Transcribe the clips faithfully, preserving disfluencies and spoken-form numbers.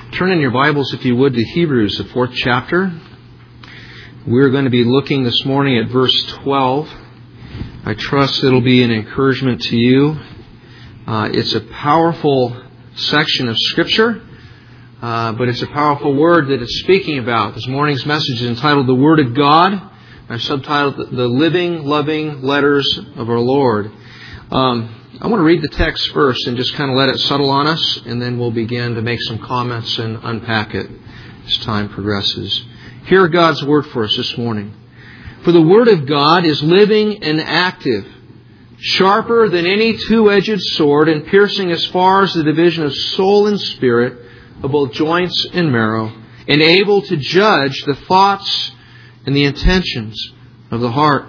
Turn in your Bibles, if you would, to Hebrews, the fourth chapter. We're going to be looking this morning at verse twelve. I trust it'll be an encouragement to you. Uh, it's a powerful section of Scripture, uh, but it's a powerful word that it's speaking about. This morning's message is entitled The Word of God. I've subtitled The Living, Loving Letters of Our Lord. Um, I want to read the text first and just kind of let it settle on us, and then we'll begin to make some comments and unpack it as time progresses. Hear God's Word for us this morning. For the Word of God is living and active, sharper than any two-edged sword, and piercing as far as the division of soul and spirit, of both joints and marrow, and able to judge the thoughts and the intentions of the heart.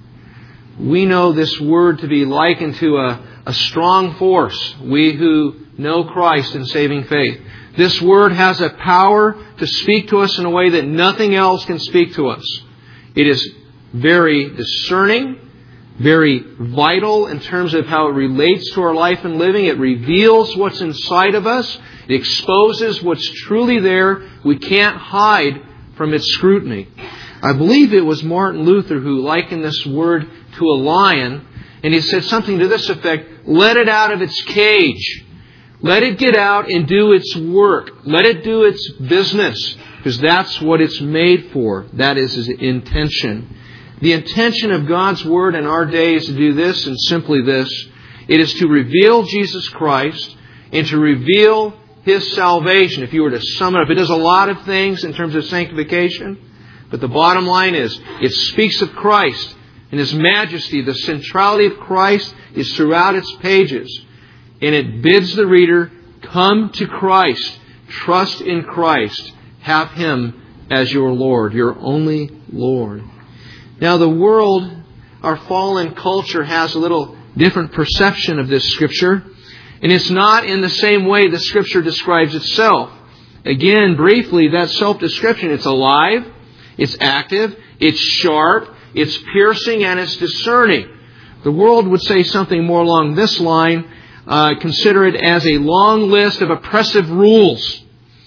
We know this Word to be likened to a A strong force, we who know Christ in saving faith. This Word has a power to speak to us in a way that nothing else can speak to us. It is very discerning, very vital in terms of how it relates to our life and living. It reveals what's inside of us. It exposes what's truly there. We can't hide from its scrutiny. I believe it was Martin Luther who likened this Word to a lion. And he said something to this effect: let it out of its cage. Let it get out and do its work. Let it do its business, because that's what it's made for. That is His intention. The intention of God's Word in our day is to do this, and simply this. It is to reveal Jesus Christ and to reveal His salvation. If you were to sum it up, it does a lot of things in terms of sanctification. But the bottom line is, it speaks of Christ and His majesty. The centrality of Christ is throughout its pages. And it bids the reader, come to Christ. Trust in Christ. Have Him as your Lord, your only Lord. Now the world, our fallen culture, has a little different perception of this Scripture. And it's not in the same way the Scripture describes itself. Again, briefly, that self-description, it's alive, it's active, it's sharp, it's piercing, and it's discerning. The world would say something more along this line. Uh, consider it as a long list of oppressive rules.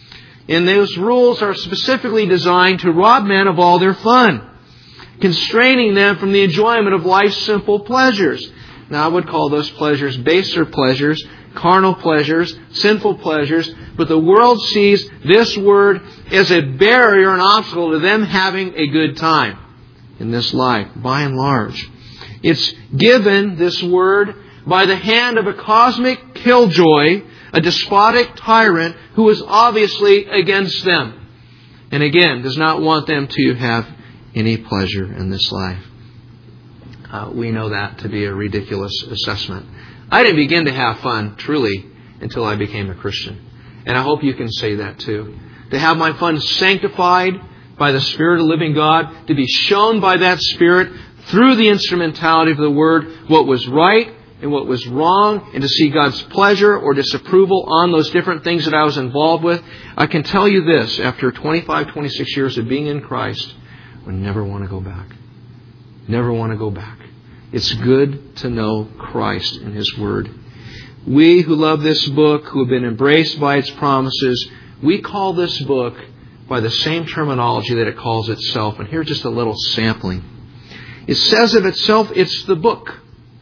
And those rules are specifically designed to rob men of all their fun, constraining them from the enjoyment of life's simple pleasures. Now, I would call those pleasures baser pleasures, carnal pleasures, sinful pleasures. But the world sees this Word as a barrier, an obstacle to them having a good time in this life, by and large. It's given, this Word, by the hand of a cosmic killjoy, a despotic tyrant who is obviously against them. And again, does not want them to have any pleasure in this life. Uh, we know that to be a ridiculous assessment. I didn't begin to have fun, truly, until I became a Christian. And I hope you can say that too. To have my fun sanctified by the Spirit of the living God, to be shown by that Spirit through the instrumentality of the Word what was right and what was wrong, and to see God's pleasure or disapproval on those different things that I was involved with. I can tell you this, after twenty-five, twenty-six years of being in Christ, I never want to go back. Never want to go back. It's good to know Christ and His Word. We who love this book, who have been embraced by its promises, we call this book by the same terminology that it calls itself. And here's just a little sampling. It says of itself, it's the book.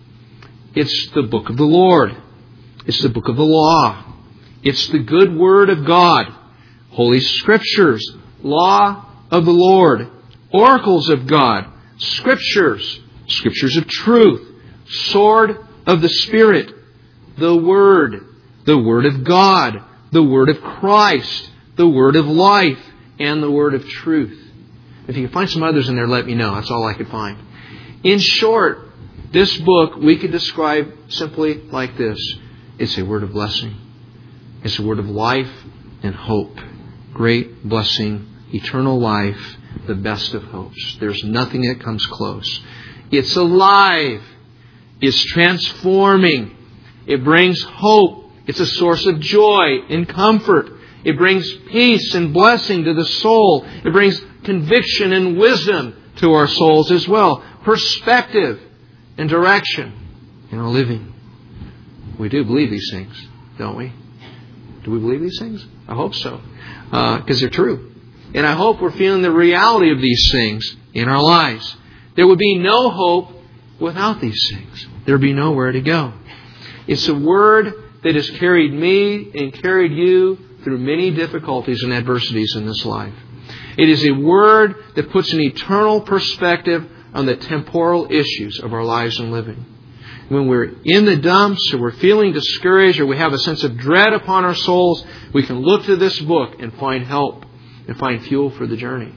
It's the book of the Lord. It's the book of the law. It's the good Word of God. Holy Scriptures. Law of the Lord. Oracles of God. Scriptures. Scriptures of truth. Sword of the Spirit. The Word. The Word of God. The Word of Christ. The Word of life. And the Word of truth. If you can find some others in there, let me know. That's all I could find. In short, this book we could describe simply like this. It's a word of blessing. It's a word of life and hope. Great blessing, eternal life, the best of hopes. There's nothing that comes close. It's alive. It's transforming. It brings hope. It's a source of joy and comfort. It brings peace and blessing to the soul. It brings conviction and wisdom to our souls as well. Perspective and direction in our living. We do believe these things, don't we? Do we believe these things? I hope so, because uh, they're true. And I hope we're feeling the reality of these things in our lives. There would be no hope without these things. There would be nowhere to go. It's a Word that has carried me and carried you through many difficulties and adversities in this life. It is a Word that puts an eternal perspective on the temporal issues of our lives and living. When we're in the dumps, or we're feeling discouraged, or we have a sense of dread upon our souls, we can look to this book and find help and find fuel for the journey.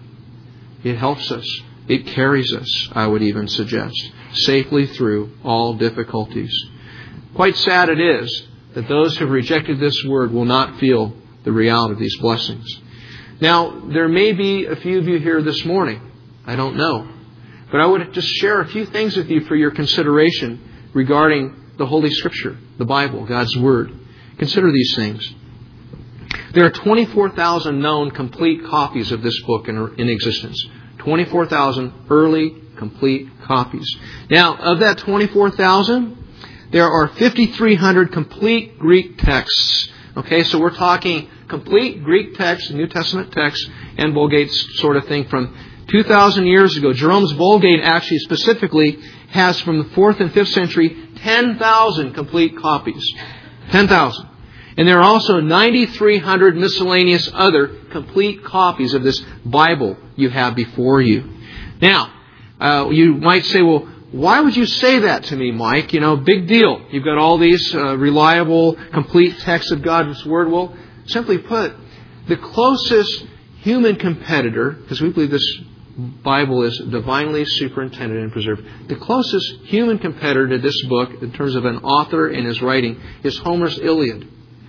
It helps us. It carries us, I would even suggest, safely through all difficulties. Quite sad it is that those who have rejected this Word will not feel the reality of these blessings. Now, there may be a few of you here this morning. I don't know. But I would just share a few things with you for your consideration regarding the Holy Scripture, the Bible, God's Word. Consider these things. There are twenty-four thousand known complete copies of this book in, in existence. twenty-four thousand early complete copies. Now, of that twenty-four thousand, there are fifty-three hundred complete Greek texts. Okay, so we're talking complete Greek texts, New Testament texts, and Vulgate sort of thing from two thousand years ago. Jerome's Vulgate actually specifically has from the fourth and fifth century ten thousand complete copies. ten thousand. And there are also nine thousand three hundred miscellaneous other complete copies of this Bible you have before you. Now, uh, you might say, well, why would you say that to me, Mike? You know, big deal. You've got all these uh, reliable, complete texts of God's Word. Well, simply put, the closest human competitor, because we believe this Bible is divinely superintended and preserved, the closest human competitor to this book, in terms of an author and his writing, is Homer's Iliad.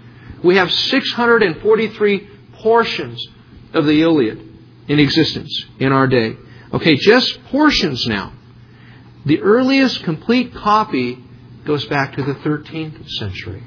We have six hundred forty-three portions of the Iliad in existence in our day. Okay, just portions now. The earliest complete copy goes back to the thirteenth century.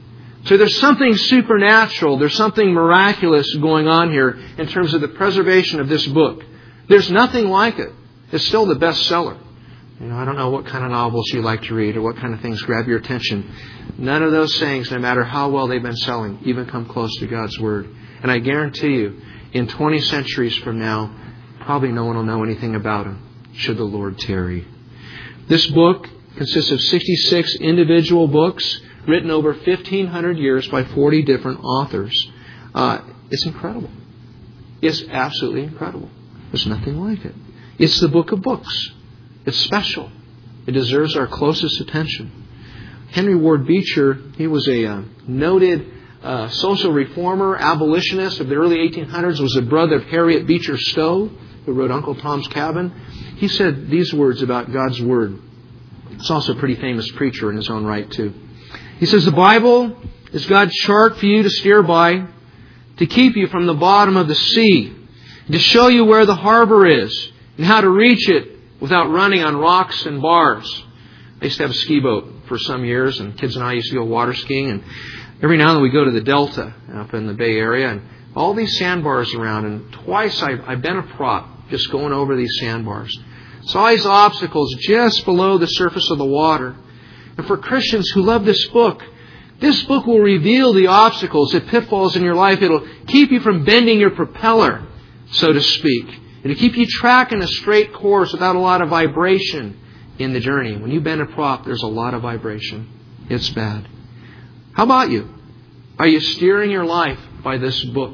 So there's something supernatural, there's something miraculous going on here in terms of the preservation of this book. There's nothing like it. It's still the bestseller. You know, I don't know what kind of novels you like to read or what kind of things grab your attention. None of those things, no matter how well they've been selling, even come close to God's Word. And I guarantee you, in twenty centuries from now, probably no one will know anything about them, should the Lord tarry. This book consists of sixty-six individual books written over fifteen hundred years by forty different authors. Uh, it's incredible. It's absolutely incredible. There's nothing like it. It's the book of books. It's special. It deserves our closest attention. Henry Ward Beecher, he was a uh, noted uh, social reformer, abolitionist of the early eighteen hundreds, was the brother of Harriet Beecher Stowe, who wrote Uncle Tom's Cabin. He said these words about God's Word. He's also a pretty famous preacher in his own right, too. He says, the Bible is God's chart for you to steer by, to keep you from the bottom of the sea, to show you where the harbor is, and how to reach it without running on rocks and bars. I used to have a ski boat for some years, and kids and I used to go water skiing, and every now and then we go to the Delta up in the Bay Area, and all these sandbars around, and twice I've, I've been a prop just going over these sandbars. Saw these obstacles just below the surface of the water. And for Christians who love this book, this book will reveal the obstacles, the pitfalls in your life. It'll keep you from bending your propeller, so to speak. It'll keep you tracking a straight course without a lot of vibration in the journey. When you bend a prop, there's a lot of vibration. It's bad. How about you? Are you steering your life by this book?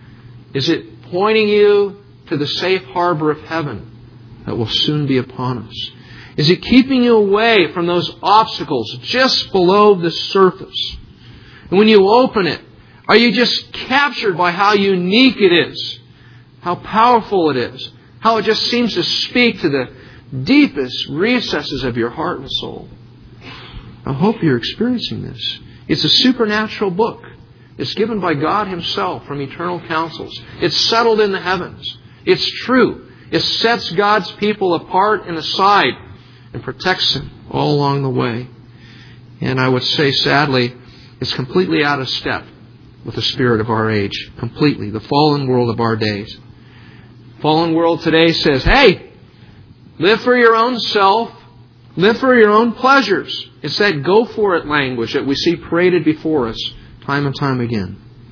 Is it pointing you to the safe harbor of heaven that will soon be upon us? Is it keeping you away from those obstacles just below the surface? And when you open it, are you just captured by how unique it is? How powerful it is? How it just seems to speak to the deepest recesses of your heart and soul? I hope you're experiencing this. It's a supernatural book. It's given by God Himself from eternal counsels. It's settled in the heavens. It's true. It sets God's people apart and aside and protects them all along the way. And I would say, sadly, it's completely out of step with the spirit of our age. Completely. The fallen world of our days. Fallen world today says, hey, live for your own self. Live for your own pleasures. It's that go for it language that we see paraded before us time and time again.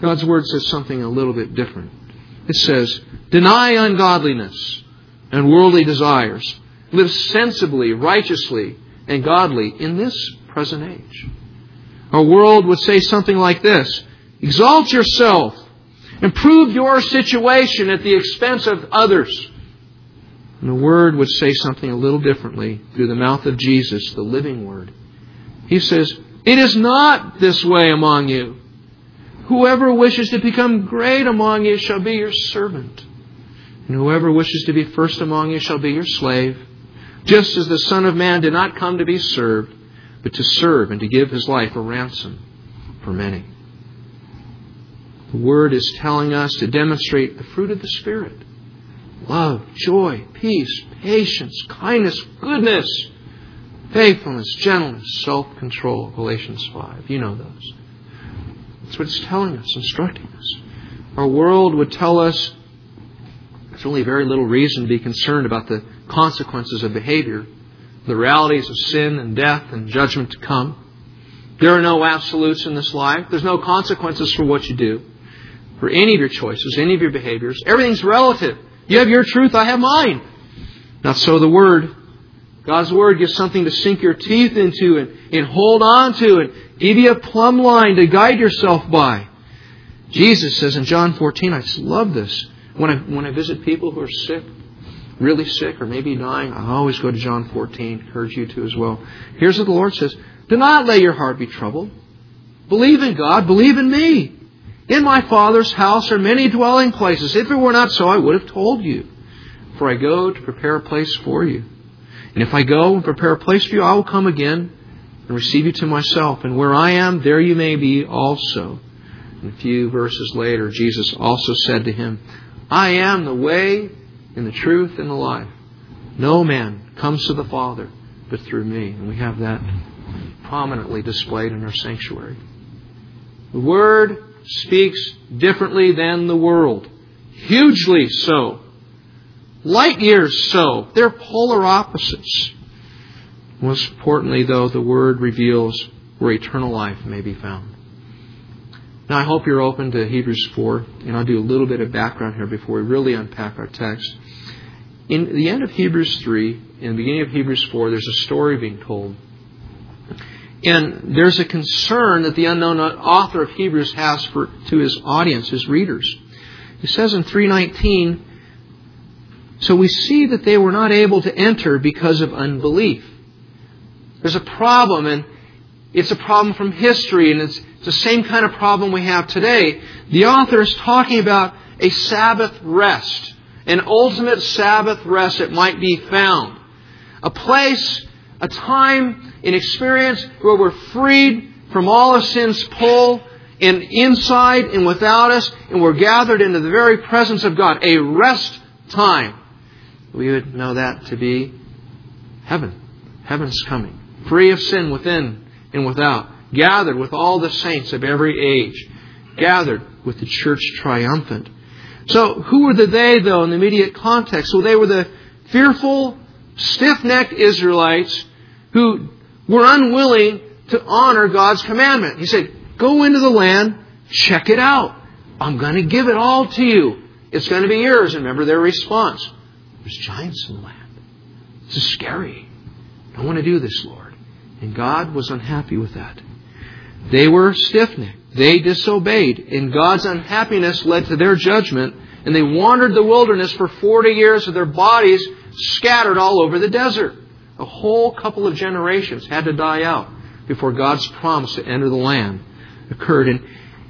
God's Word says something a little bit different. It says, deny ungodliness and worldly desires. Live sensibly, righteously, and godly in this present age. Our world would say something like this. Exalt yourself. Improve your situation at the expense of others. And the Word would say something a little differently through the mouth of Jesus, the living Word. He says, it is not this way among you. Whoever wishes to become great among you shall be your servant. And whoever wishes to be first among you shall be your slave. Just as the Son of Man did not come to be served, but to serve and to give His life a ransom for many. The Word is telling us to demonstrate the fruit of the Spirit. Love, joy, peace, patience, kindness, goodness, faithfulness, gentleness, self-control. Galatians five. You know those. That's what it's telling us, instructing us. Our world would tell us there's really very little reason to be concerned about the consequences of behavior, the realities of sin and death and judgment to come. There are no absolutes in this life. There's no consequences for what you do, for any of your choices, any of your behaviors. Everything's relative. You have your truth, I have mine. Not so the Word. God's Word gives something to sink your teeth into and, and hold on to and give you a plumb line to guide yourself by. Jesus says in John fourteen, I just love this. When I, when I visit people who are sick, really sick or maybe dying, I always go to John fourteen. Encourage you to as well. Here's what the Lord says. Do not let your heart be troubled. Believe in God. Believe in me. In my Father's house are many dwelling places. If it were not so, I would have told you. For I go to prepare a place for you. And if I go and prepare a place for you, I will come again and receive you to myself. And where I am, there you may be also. And a few verses later, Jesus also said to him, I am the way and the truth and the life. No man comes to the Father but through me. And we have that prominently displayed in our sanctuary. The Word speaks differently than the world. Hugely so. Light years so. They're polar opposites. Most importantly, though, the Word reveals where eternal life may be found. Now, I hope you're open to Hebrews four, and I'll do a little bit of background here before we really unpack our text. In the end of Hebrews three, in the beginning of Hebrews four, there's a story being told. And there's a concern that the unknown author of Hebrews has for to his audience, his readers. He says in three nineteen, so we see that they were not able to enter because of unbelief. There's a problem, and it's a problem from history, and it's the same kind of problem we have today. The author is talking about a Sabbath rest, an ultimate Sabbath rest that might be found. A place, a time, an experience where we're freed from all of sin's pull, and inside and without us, and we're gathered into the very presence of God. A rest time. We would know that to be heaven. Heaven's coming. Free of sin within and without. Gathered with all the saints of every age. Gathered with the church triumphant. So, who were the they, though, in the immediate context? Well, they were the fearful, stiff-necked Israelites who were unwilling to honor God's commandment. He said, go into the land, check it out. I'm going to give it all to you. It's going to be yours. And remember their response. There's giants in the land. This is scary. I don't want to do this, Lord. And God was unhappy with that. They were stiff-necked. They disobeyed. And God's unhappiness led to their judgment. And they wandered the wilderness for forty years with their bodies scattered all over the desert. A whole couple of generations had to die out before God's promise to enter the land occurred. And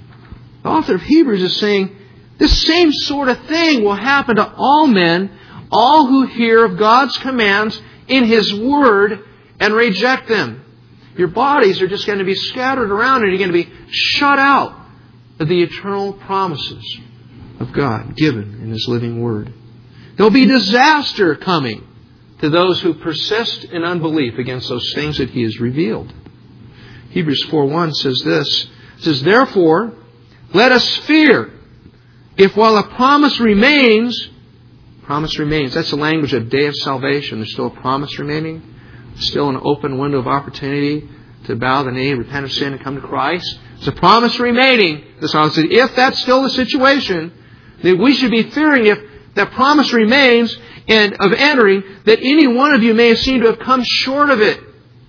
the author of Hebrews is saying this same sort of thing will happen to all men, all who hear of God's commands in His Word and reject them. Your bodies are just going to be scattered around and you're going to be shut out of the eternal promises of God given in His living Word. There'll be disaster coming to those who persist in unbelief against those things that He has revealed. Hebrews four one says this. It says, therefore, let us fear, if while a promise remains, promise remains. That's the language of day of salvation. There's still a promise remaining. Still an open window of opportunity to bow the knee, repent of sin, and come to Christ. It's a promise remaining. The psalmist said, if that's still the situation, then we should be fearing if that promise remains and of entering, that any one of you may seem to have come short of it.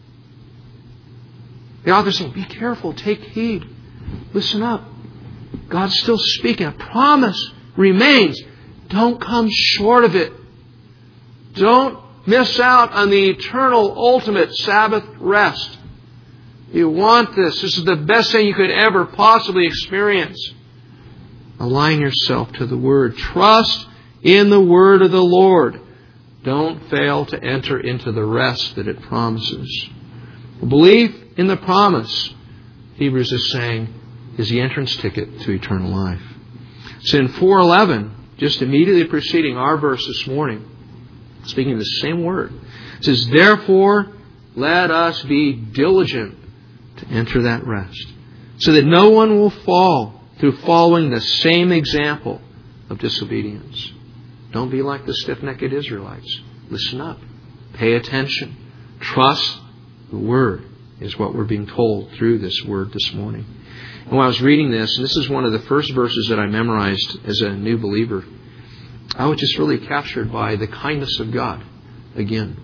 The author is saying, be careful, take heed, listen up. God's still speaking. A promise remains. Don't come short of it. Don't miss out on the eternal, ultimate Sabbath rest. You want this. This is the best thing you could ever possibly experience. Align yourself to the Word. Trust in the Word of the Lord. Don't fail to enter into the rest that it promises. Belief in the promise, Hebrews is saying, is the entrance ticket to eternal life. So in four eleven, just immediately preceding our verse this morning, speaking of the same word, it says, therefore, let us be diligent to enter that rest, so that no one will fall through following the same example of disobedience. Don't be like the stiff-necked Israelites. Listen up. Pay attention. Trust the Word is what we're being told through this Word this morning. And when I was reading this, and this is one of the first verses that I memorized as a new believer, I was just really captured by the kindness of God again.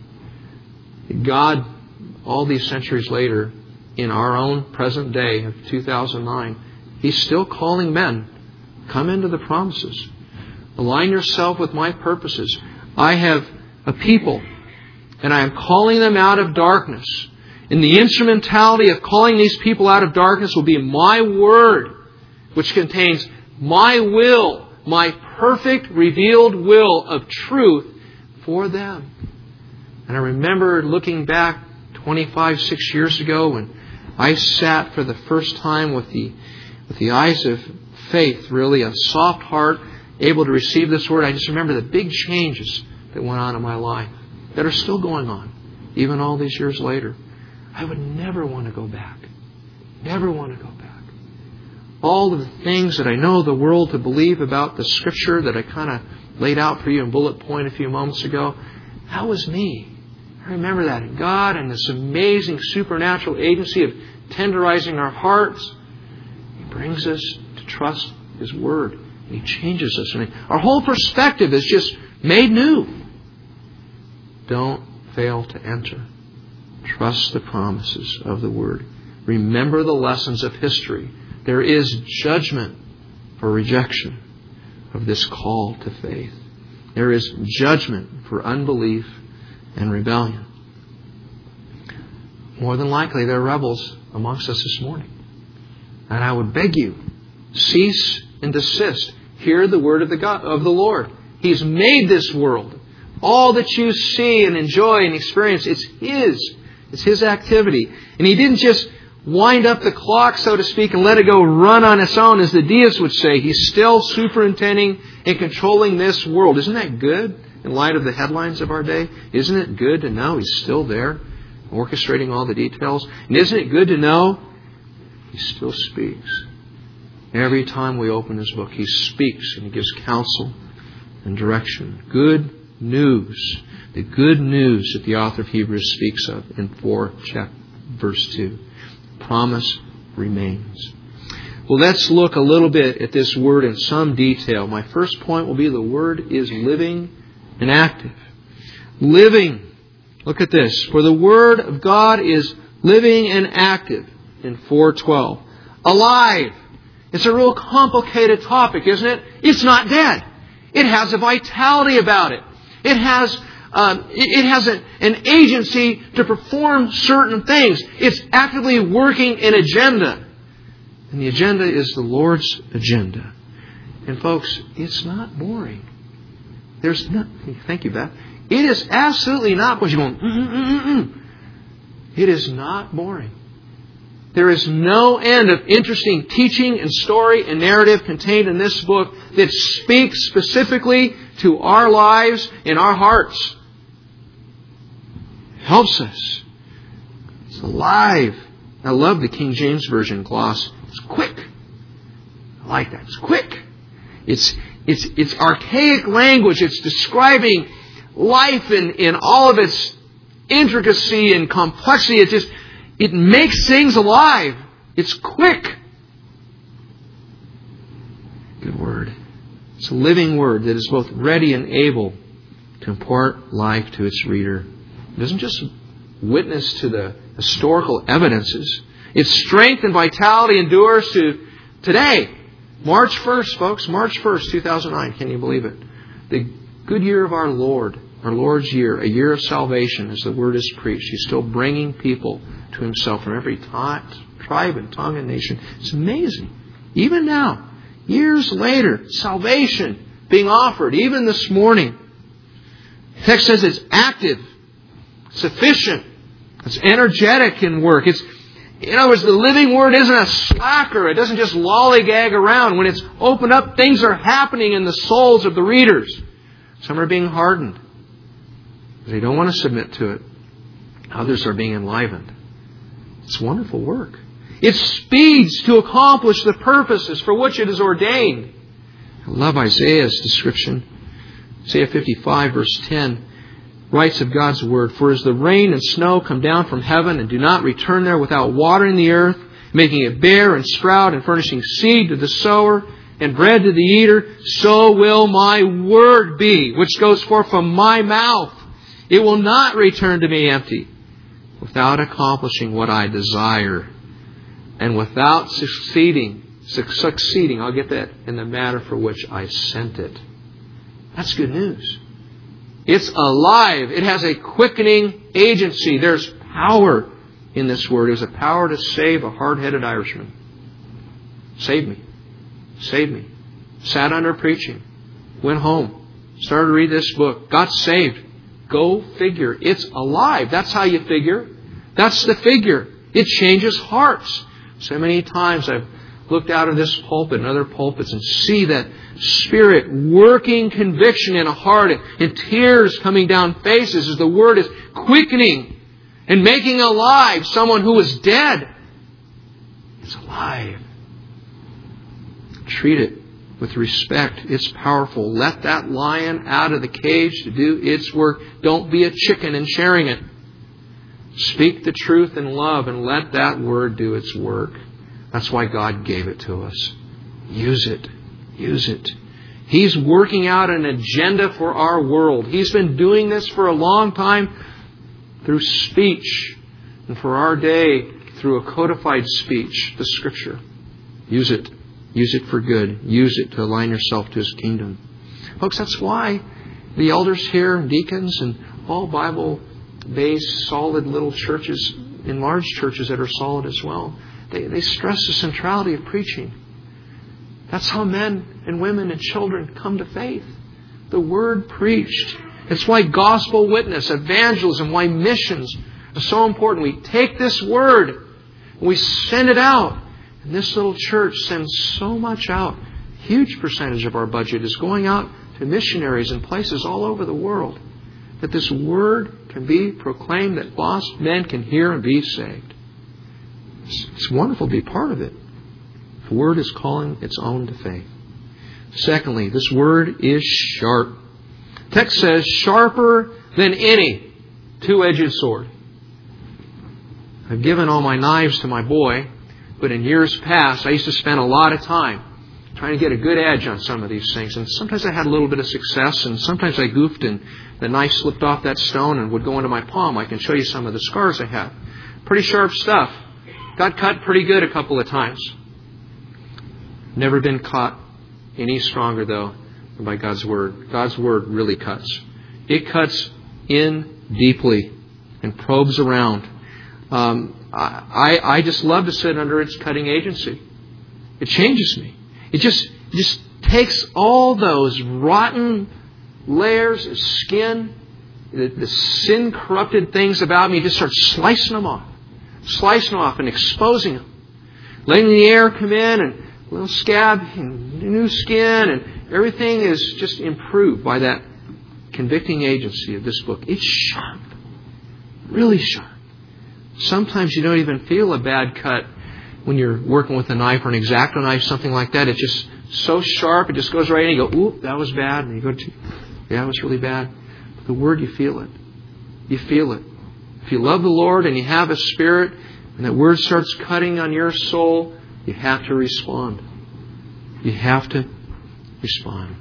God, all these centuries later, in our own present day of two thousand nine, He's still calling men, come into the promises. Align yourself with my purposes. I have a people, and I am calling them out of darkness. And the instrumentality of calling these people out of darkness will be my Word, which contains my will, my perfect revealed will of truth for them. And I remember looking back twenty-five, six years ago when I sat for the first time with the with the eyes of faith, really, a soft heart, able to receive this Word. I just remember the big changes that went on in my life that are still going on, even all these years later. I would never want to go back. Never want to go back. All of the things that I know the world to believe about the Scripture that I kind of laid out for you in bullet point a few moments ago, that was me. I remember that. And God and this amazing supernatural agency of tenderizing our hearts, He brings us to trust His Word. And He changes us. And our whole perspective is just made new. Don't fail to enter. Trust the promises of the Word. Remember the lessons of history. There is judgment for rejection of this call to faith. There is judgment for unbelief and rebellion. More than likely, there are rebels amongst us this morning. And I would beg you, cease and desist. Hear the word of the God, of the Lord. He's made this world. All that you see and enjoy and experience, it's His. It's His activity. And He didn't just wind up the clock, so to speak, and let it go run on its own, as the deists would say. He's still superintending and controlling this world. Isn't that good in light of the headlines of our day? Isn't it good to know He's still there, orchestrating all the details? And isn't it good to know He still speaks? Every time we open His book, He speaks and He gives counsel and direction. Good news. The good news that the author of Hebrews speaks of in four, verse two. Promise remains. Well, let's look a little bit at this word in some detail. My first point will be the word is living and active. Living. Look at this. For the word of God is living and active in four twelve. Alive. It's a real complicated topic, isn't it? It's not dead. It has a vitality about it. It has um, it has an, an agency to perform certain things. It's actively working an agenda. And the agenda is the Lord's agenda. And folks, it's not boring. There's not, thank you, Beth. It is absolutely not boring. You're going, mm, mm, mm, mm. It is not boring. There is no end of interesting teaching and story and narrative contained in this book that speaks specifically to our lives and our hearts. It helps us. It's alive. I love the King James Version gloss. It's quick. I like that. It's quick. It's it's it's archaic language. It's describing life in, in all of its intricacy and complexity. It just It makes things alive. It's quick. Good Word. It's a living Word that is both ready and able to impart life to its reader. It doesn't just witness to the historical evidences. Its strength and vitality endures to today. March first, folks. March first, two thousand nine. Can you believe it? The good year of our Lord. Our Lord's year. A year of salvation as the Word is preached. He's still bringing people to Himself from every tribe and tongue and nation. It's amazing. Even now, years later, salvation being offered. Even this morning. The text says it's active. Sufficient. It's energetic in work. It's, in other words, the living Word isn't a slacker. It doesn't just lollygag around. When it's opened up, things are happening in the souls of the readers. Some are being hardened. They don't want to submit to it. Others are being enlivened. It's wonderful work. It speeds to accomplish the purposes for which it is ordained. I love Isaiah's description. Isaiah fifty-five, verse ten. Writes of God's Word, for as the rain and snow come down from heaven and do not return there without watering the earth, making it bear and sprout and furnishing seed to the sower and bread to the eater, so will my word be, which goes forth from my mouth. It will not return to me empty, without accomplishing what I desire, and without succeeding, succeeding, I'll get that, in the matter for which I sent it. That's good news. It's alive. It has a quickening agency. There's power in this Word. It was a power to save a hard-headed Irishman. Save me. Save me. Sat under preaching. Went home. Started to read this book. Got saved. Go figure. It's alive. That's how you figure. That's the figure. It changes hearts. So many times I've looked out of this pulpit and other pulpits and see that Spirit working conviction in a heart and tears coming down faces as the Word is quickening and making alive someone who was dead. It's alive. Treat it with respect. It's powerful. Let that lion out of the cage to do its work. Don't be a chicken in sharing it. Speak the truth in love and let that Word do its work. That's why God gave it to us. Use it. Use it. He's working out an agenda for our world. He's been doing this for a long time through speech. And for our day, through a codified speech, the Scripture. Use it. Use it for good. Use it to align yourself to His kingdom. Folks, that's why the elders here, and deacons, and all Bible-based, solid little churches, in large churches that are solid as well, they, they stress the centrality of preaching. That's how men and women and children come to faith. The Word preached. It's why gospel witness, evangelism, why missions are so important. We take this Word and we send it out. And this little church sends so much out. A huge percentage of our budget is going out to missionaries in places all over the world. That this Word can be proclaimed, that lost men can hear and be saved. It's, it's wonderful to be part of it. The Word is calling its own to faith. Secondly, this Word is sharp. The text says, sharper than any two-edged sword. I've given all my knives to my boy, but in years past, I used to spend a lot of time trying to get a good edge on some of these things. And sometimes I had a little bit of success, and sometimes I goofed and the knife slipped off that stone and would go into my palm. I can show you some of the scars I have. Pretty sharp stuff. Got cut pretty good a couple of times. Never been caught any stronger, though, than by God's Word. God's Word really cuts. It cuts in deeply and probes around. Um, I, I just love to sit under its cutting agency. It changes me. It just, it just takes all those rotten layers of skin, the, the sin-corrupted things about me, just starts slicing them off. Slicing them off and exposing them. Letting the air come in and a little scab and new skin, and everything is just improved by that convicting agency of this book. It's sharp. Really sharp. Sometimes you don't even feel a bad cut when you're working with a knife or an X-Acto knife, something like that. It's just so sharp, it just goes right in. You go, ooh, that was bad. And you go, to, yeah, that was really bad. But the Word, you feel it. You feel it. If you love the Lord and you have a Spirit When that word starts cutting on your soul, you have to respond. You have to respond.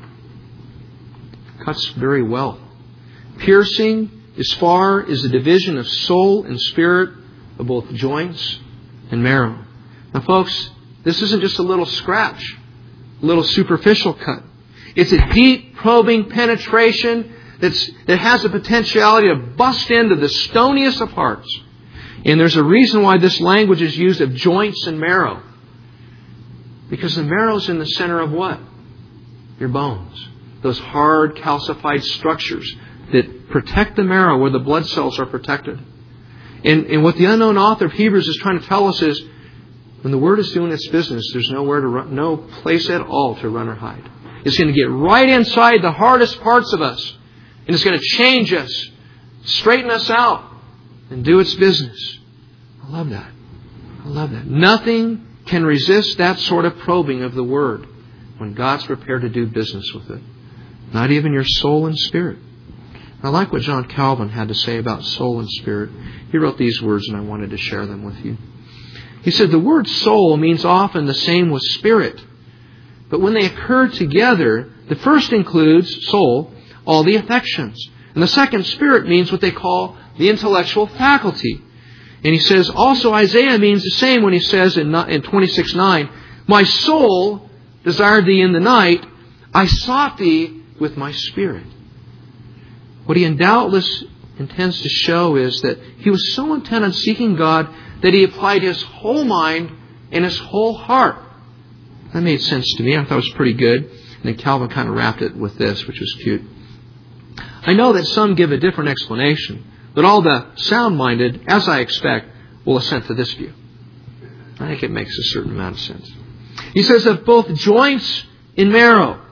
It cuts very well. Piercing as far as the division of soul and spirit of both joints and marrow. Now, folks, this isn't just a little scratch, a little superficial cut. It's a deep, probing penetration that's, that has the potentiality to bust into the stoniest of hearts. And there's a reason why this language is used of joints and marrow. Because the marrow is in the center of what? Your bones. Those hard, calcified structures that protect the marrow where the blood cells are protected. And, and what the unknown author of Hebrews is trying to tell us is, when the Word is doing its business, there's nowhere to run, no place at all to run or hide. It's going to get right inside the hardest parts of us. And it's going to change us, straighten us out, and do its business. I love that. I love that. Nothing can resist that sort of probing of the Word when God's prepared to do business with it. Not even your soul and spirit. I like what John Calvin had to say about soul and spirit. He wrote these words, and I wanted to share them with you. He said, the word soul means often the same with spirit. But when they occur together, the first includes, soul, all the affections. And the second, spirit, means what they call the intellectual faculty. And he says, also Isaiah means the same when he says in twenty-six nine, my soul desired thee in the night, I sought thee with my spirit. What he doubtless intends to show is that he was so intent on seeking God that he applied his whole mind and his whole heart. That made sense to me. I thought it was pretty good. And then Calvin kind of wrapped it with this, which was cute. I know that some give a different explanation, but all the sound-minded, as I expect, will assent to this view. I think it makes a certain amount of sense. He says of both joints and marrow.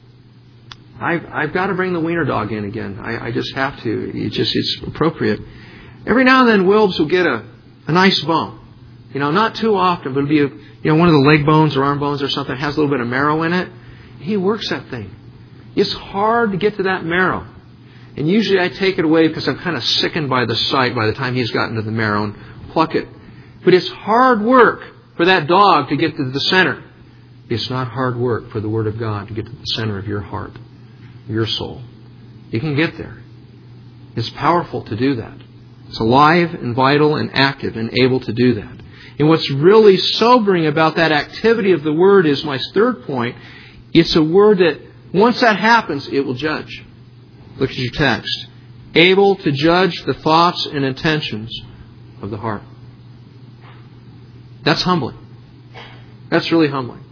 I've, I've got to bring the wiener dog in again. I, I just have to. It just it's appropriate. Every now and then, Wilbs will get a, a nice bump. You know, not too often, but it'll be a, you know one of the leg bones or arm bones or something that has a little bit of marrow in it. He works that thing. It's hard to get to that marrow. And usually I take it away because I'm kind of sickened by the sight by the time he's gotten to the marrow and pluck it. But it's hard work for that dog to get to the center. It's not hard work for the Word of God to get to the center of your heart, your soul. You can get there. It's powerful to do that. It's alive and vital and active and able to do that. And what's really sobering about that activity of the Word is my third point. It's a word that once that happens, it will judge. Look at your text. Able to judge the thoughts and intentions of the heart. That's humbling. That's really humbling.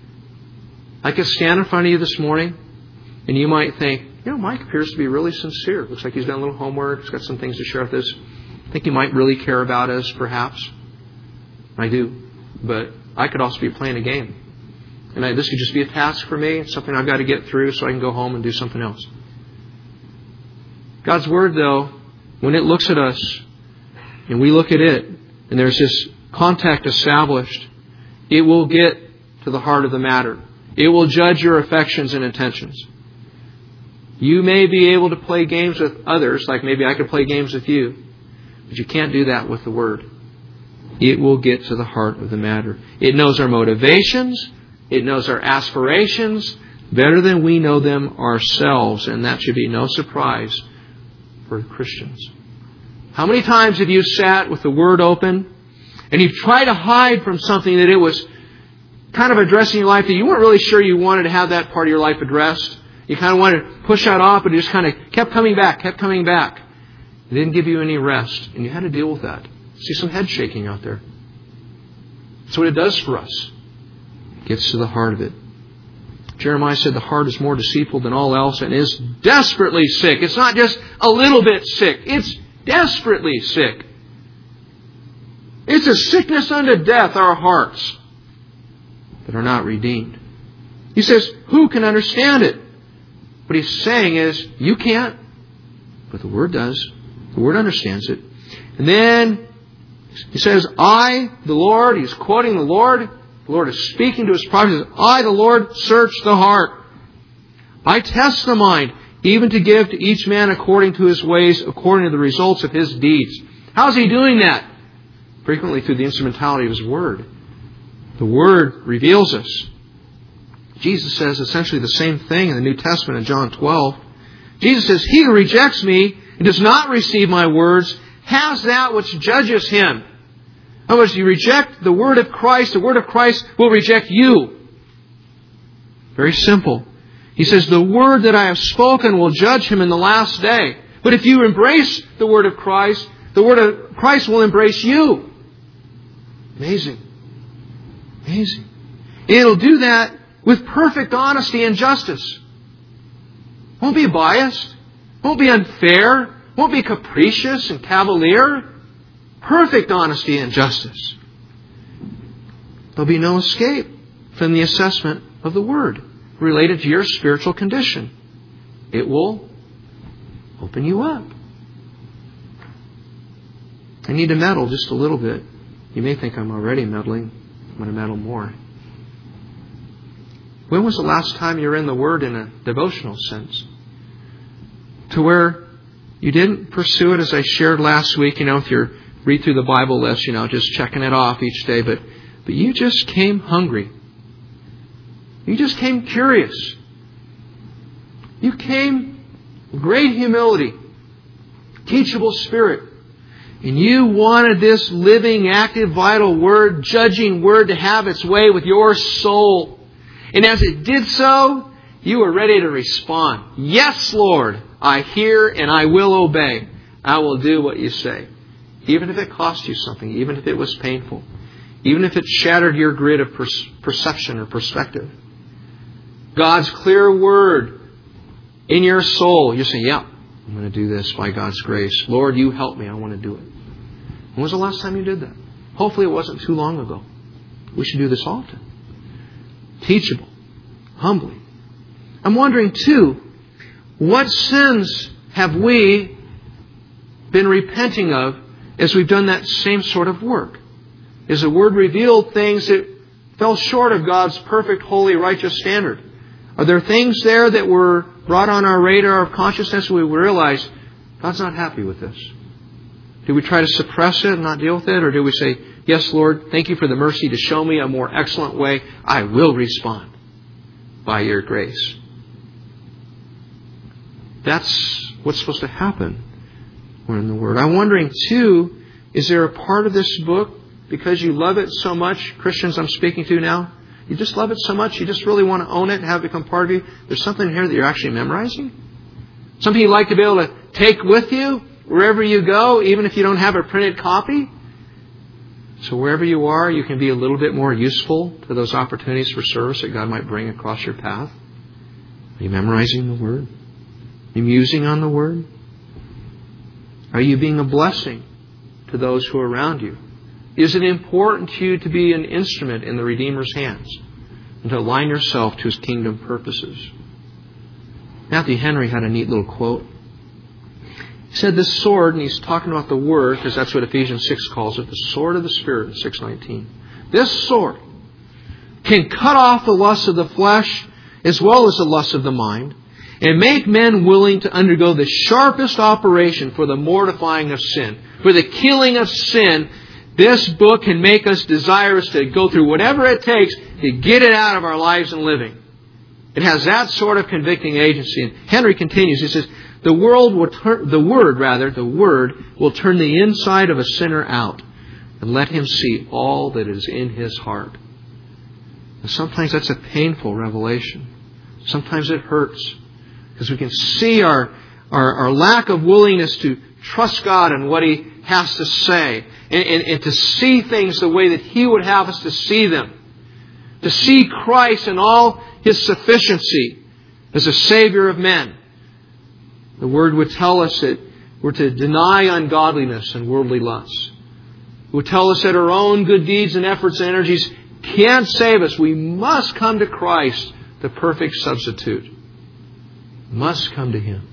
I could stand in front of you this morning and you might think, you know, Mike appears to be really sincere. Looks like he's done a little homework. He's got some things to share with us. I think he might really care about us, perhaps. I do. But I could also be playing a game. And I, this could just be a task for me. It's something I've got to get through so I can go home and do something else. God's Word, though, when it looks at us and we look at it and there's this contact established, it will get to the heart of the matter. It will judge your affections and intentions. You may be able to play games with others, like maybe I could play games with you, but you can't do that with the Word. It will get to the heart of the matter. It knows our motivations. It knows our aspirations better than we know them ourselves, and that should be no surprise for Christians. How many times have you sat with the Word open and you've tried to hide from something that it was kind of addressing your life that you weren't really sure you wanted to have that part of your life addressed? You kind of wanted to push that off, but it just kind of kept coming back, kept coming back. It didn't give you any rest, and you had to deal with that. See some head shaking out there. That's what it does for us. It gets to the heart of it. Jeremiah said the heart is more deceitful than all else and is desperately sick. It's not just a little bit sick. It's desperately sick. It's a sickness unto death, our hearts, that are not redeemed. He says, who can understand it? What he's saying is, you can't, but the Word does. The Word understands it. And then he says, I, the Lord, he's quoting the Lord. The Lord is speaking to His prophet. He says, I, the Lord, search the heart. I test the mind, even to give to each man according to his ways, according to the results of his deeds. How's He doing that? frequently through the instrumentality of His Word. The Word reveals us. Jesus says essentially the same thing in the New Testament in John twelve. Jesus says, "He who rejects me and does not receive my words has that which judges him." In other words, you reject the Word of Christ, the Word of Christ will reject you. Very simple. He says, "The word that I have spoken will judge him in the last day." But if you embrace the Word of Christ, the Word of Christ will embrace you. Amazing. Amazing. It'll do that with perfect honesty and justice. Won't be biased. Won't be unfair. Won't be capricious and cavalier. Perfect honesty and justice. There'll be no escape from the assessment of the Word related to your spiritual condition. It will open you up. I need to meddle just a little bit. You may think I'm already meddling. I'm going to meddle more. When was the last time you were in the Word in a devotional sense? To where you didn't pursue it as I shared last week, you know, with your read through the Bible list, you know, just checking it off each day, but, but you just came hungry. You just came curious. You came with great humility, teachable spirit. And you wanted this living, active, vital Word, judging Word to have its way with your soul. And as it did so, you were ready to respond. "Yes, Lord, I hear and I will obey. I will do what you say." Even if it cost you something, even if it was painful, even if it shattered your grid of per- perception or perspective. God's clear Word in your soul, you're saying, "Yeah, I'm going to do this by God's grace. Lord, you help me. I want to do it." When was the last time you did that? Hopefully it wasn't too long ago. We should do this often. Teachable. Humbly. I'm wondering too, what sins have we been repenting of as we've done that same sort of work? Is the Word revealed things that fell short of God's perfect, holy, righteous standard? Are there things there that were brought on our radar of consciousness where we realize God's not happy with this? Do we try to suppress it and not deal with it? Or do we say, "Yes, Lord, thank you for the mercy to show me a more excellent way. I will respond by your grace"? That's what's supposed to happen when in the Word. I'm wondering too, is there a part of this book, because you love it so much, Christians I'm speaking to now, you just love it so much, you just really want to own it and have it become part of you, there's something here that you're actually memorizing? Something you'd like to be able to take with you wherever you go, even if you don't have a printed copy? So wherever you are, you can be a little bit more useful to those opportunities for service that God might bring across your path. Are you memorizing the Word? Are you musing on the Word? Are you being a blessing to those who are around you? Is it important to you to be an instrument in the Redeemer's hands and to align yourself to His kingdom purposes? Matthew Henry had a neat little quote. He said this sword, and he's talking about the Word, because that's what Ephesians six calls it, the sword of the Spirit in six nineteen. This sword can cut off the lust of the flesh as well as the lust of the mind, and make men willing to undergo the sharpest operation for the mortifying of sin, for the killing of sin. This book can make us desirous to go through whatever it takes to get it out of our lives and living. It has that sort of convicting agency. And Henry continues, he says, the world will turn, the Word rather, the Word will turn the inside of a sinner out and let him see all that is in his heart. And sometimes that's a painful revelation. Sometimes it hurts because we can see our, our, our lack of willingness to trust God and what He has to say, and, and, and to see things the way that He would have us to see them. To see Christ in all His sufficiency as a Savior of men. The Word would tell us that we're to deny ungodliness and worldly lusts. It would tell us that our own good deeds and efforts and energies can't save us. We must come to Christ, the perfect substitute. Must come to Him.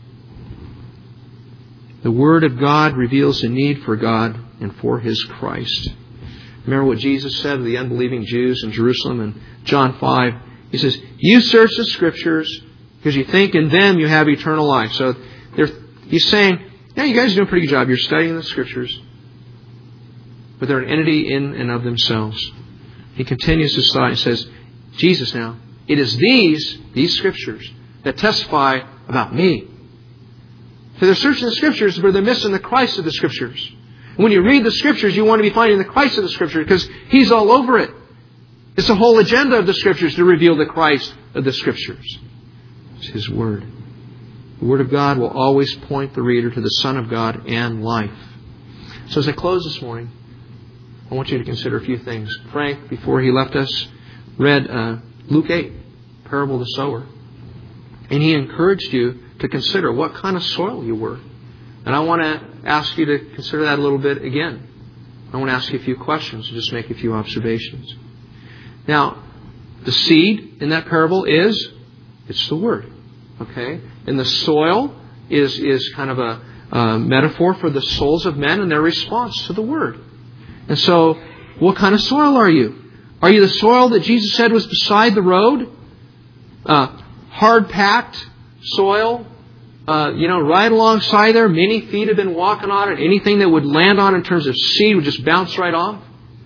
The Word of God reveals the need for God and for His Christ. Remember what Jesus said to the unbelieving Jews in Jerusalem in John five. He says, "You search the Scriptures because you think in them you have eternal life." So He's saying, yeah, you guys are doing a pretty good job. You're studying the Scriptures. but they're an entity in and of themselves. He continues this thought and says, Jesus now, it is these, these Scriptures, that testify about me. So they're searching the Scriptures, but they're missing the Christ of the Scriptures. And when you read the Scriptures, you want to be finding the Christ of the Scriptures because He's all over it. It's the whole agenda of the Scriptures to reveal the Christ of the Scriptures. It's His Word. The Word of God will always point the reader to the Son of God and life. So as I close this morning, I want you to consider a few things. Frank, before he left us, read uh, Luke eight, Parable of the Sower. And he encouraged you to consider what kind of soil you were. And I want to ask you to consider that a little bit again. I want to ask you a few questions and just make a few observations. Now, the seed in that parable is, it's the Word. Okay? And the soil is, is kind of a, a metaphor for the souls of men and their response to the Word. And so, what kind of soil are you? Are you the soil that Jesus said was beside the road? Uh, hard-packed soil? Uh, you know, right alongside there, many feet have been walking on it. Anything that would land on in terms of seed would just bounce right off.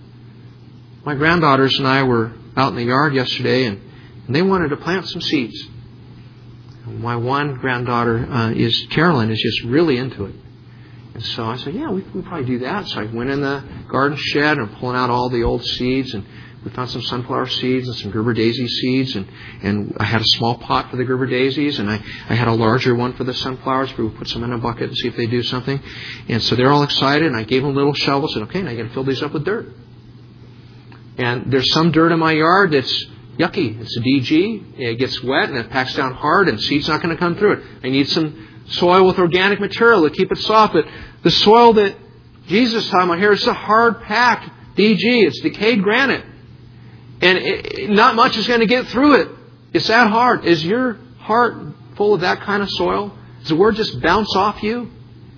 My granddaughters and I were out in the yard yesterday, and, and they wanted to plant some seeds. My one granddaughter, uh, is Carolyn, is just really into it. And so I said, yeah, we can probably do that. So I went in the garden shed and pulling out all the old seeds, and we found some sunflower seeds and some Gerber daisy seeds, and, and I had a small pot for the Gerber daisies, and I, I had a larger one for the sunflowers. We would put some in a bucket and see if they do something. And so they're all excited, and I gave them little shovels. And okay, now you got to fill these up with dirt. And there's some dirt in my yard that's yucky. It's a D G. It gets wet and it packs down hard, and seed's not going to come through it. I need some soil with organic material to keep it soft. But the soil that Jesus is talking about here is a hard-packed D G. It's decayed granite. And it, it, not much is going to get through it. It's that hard. Is your heart full of that kind of soil? Does the Word just bounce off you?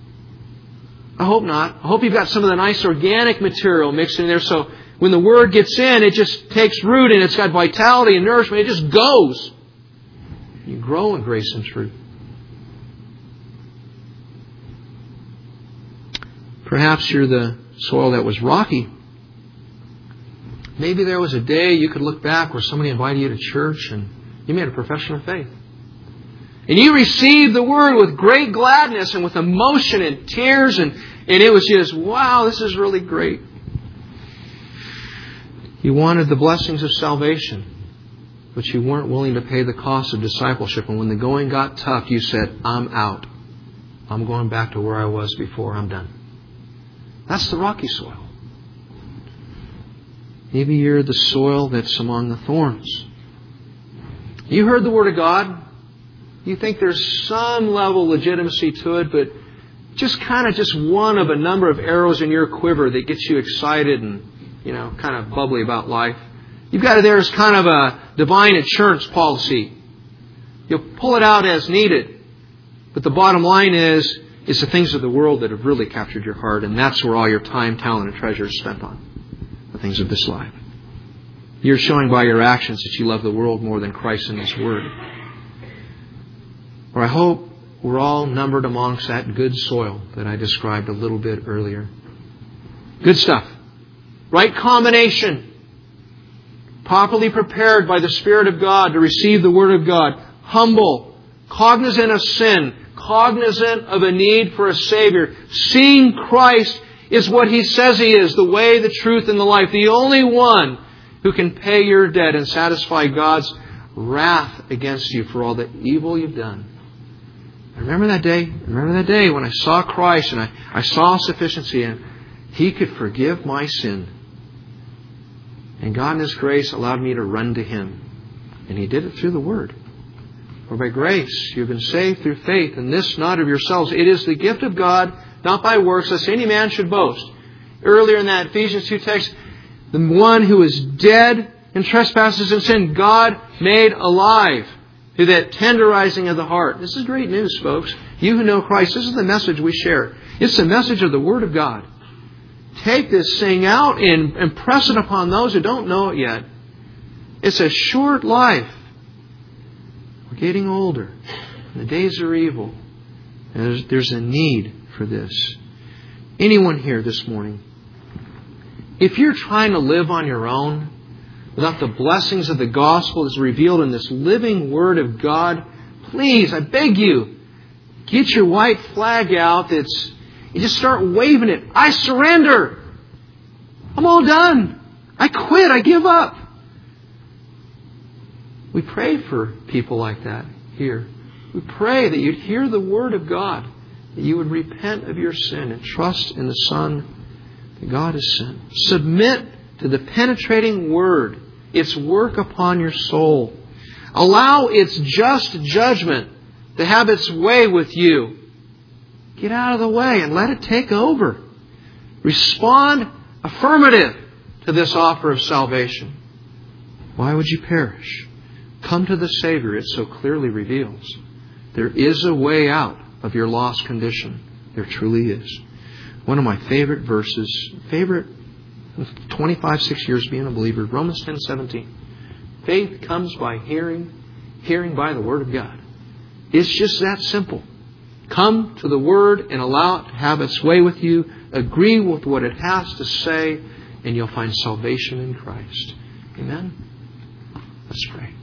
I hope not. I hope you've got some of the nice organic material mixed in there, so when the Word gets in, it just takes root and it's got vitality and nourishment. It just goes. You grow in grace and truth. Perhaps you're the soil that was rocky. Maybe there was a day you could look back where somebody invited you to church and you made a profession of faith. And you received the Word with great gladness and with emotion and tears, and, and it was just, wow, this is really great. You wanted the blessings of salvation, but you weren't willing to pay the cost of discipleship. And when the going got tough, you said, I'm out. I'm going back to where I was before. I'm done. That's the rocky soil. Maybe you're the soil that's among the thorns. You heard the Word of God. You think there's some level of legitimacy to it, but just kind of just one of a number of arrows in your quiver that gets you excited and, you know, kind of bubbly about life. You've got it there as kind of a divine insurance policy. You'll pull it out as needed. But the bottom line is, it's the things of the world that have really captured your heart, and that's where all your time, talent, and treasure is spent on. The things of this life. You're showing by your actions that you love the world more than Christ and His Word. Or I hope we're all numbered amongst that good soil that I described a little bit earlier. Good stuff. Right combination. Properly prepared by the Spirit of God to receive the Word of God. Humble. Cognizant of sin. Cognizant of a need for a Savior. Seeing Christ is what He says He is. The way, the truth, and the life. The only one who can pay your debt and satisfy God's wrath against you for all the evil you've done. I remember that day. Remember that day when I saw Christ and I, I saw sufficiency in Him. He could forgive my sin. And God in His grace allowed me to run to Him. And He did it through the Word. For by grace you have been saved through faith, and this not of yourselves. It is the gift of God, not by works, lest any man should boast. Earlier in that Ephesians two text, the one who is dead in trespasses and sin, God made alive through that tenderizing of the heart. This is great news, folks. You who know Christ, this is the message we share. It's the message of the Word of God. Take this thing out and impress it upon those who don't know it yet. It's a short life. We're getting older. The days are evil. And there's, there's a need for this. Anyone here this morning If you're trying to live on your own, without the blessings of the gospel as revealed in this living Word of God, please, I beg you, get your white flag out. That's, you just start waving it. I surrender. I'm all done. I quit. I give up. We pray for people like that here. We pray that you'd hear the Word of God, that you would repent of your sin and trust in the Son that God has sent. Submit to the penetrating Word, its work upon your soul. Allow its just judgment to have its way with you. Get out of the way and let it take over. Respond affirmative to this offer of salvation. Why would you perish? Come to the Savior it so clearly reveals. There is a way out of your lost condition. There truly is. One of my favorite verses, favorite twenty-five, six years being a believer, Romans ten seventeen. Faith comes by hearing, hearing by the Word of God. It's just that simple. Come to the Word and allow it to have its way with you. Agree with what it has to say, and you'll find salvation in Christ. Amen? Let's pray.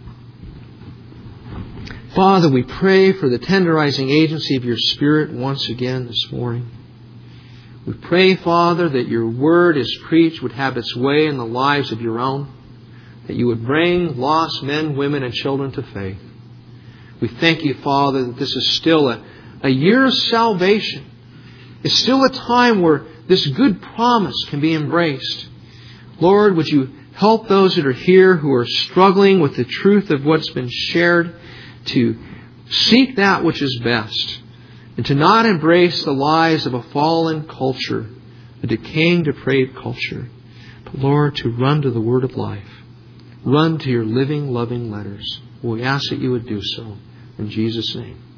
Father, we pray for the tenderizing agency of your Spirit once again this morning. We pray, Father, that your Word as preached would have its way in the lives of your own, that you would bring lost men, women, and children to faith. We thank you, Father, that this is still a, a year of salvation. It's still a time where this good promise can be embraced. Lord, would you help those that are here who are struggling with the truth of what's been shared to seek that which is best and to not embrace the lies of a fallen culture, a decaying, depraved culture, but, Lord, to run to the Word of life. Run to your living, loving letters. We ask that you would do so. In Jesus' name.